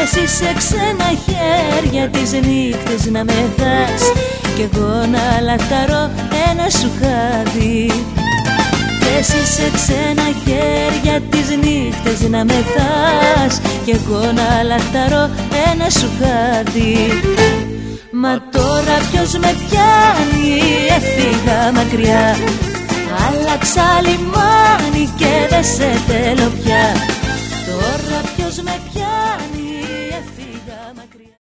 εσύ σε ξένα χέρια τις νύχτες να μεθάς κι εγώ να λαχταρώ ένα σου χάδι. Εσύ σε ξένα χέρια τις νύχτες να μεθάς κι εγώ να λαχταρώ ένα σου χάδι. Μα τώρα ποιος με πιάνει, έφυγα μακριά, άλλαξα λιμάνι και δεν σε θέλω πια. Τώρα ποιος με πιάνει.